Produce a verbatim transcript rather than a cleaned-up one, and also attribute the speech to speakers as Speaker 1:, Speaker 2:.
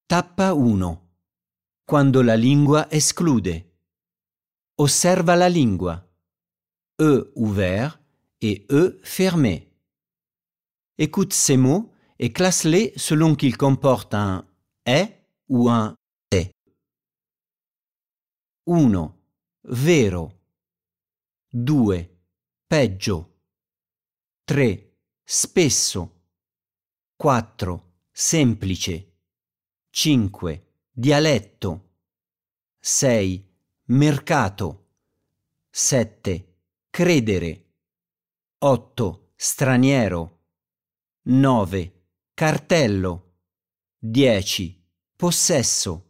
Speaker 1: Tappa uno. Quando la lingua esclude. Osserva la lingua. E ouvert et E fermé. Écoute ces mots et classe-les selon qu'ils comportent un è ou un è. uno. Vero. due. Peggio. tre. Spesso. quattro. Semplice. cinque. Dialetto. sei. Mercato. sette. Credere. otto. Straniero. nove. Cartello. dieci. Possesso.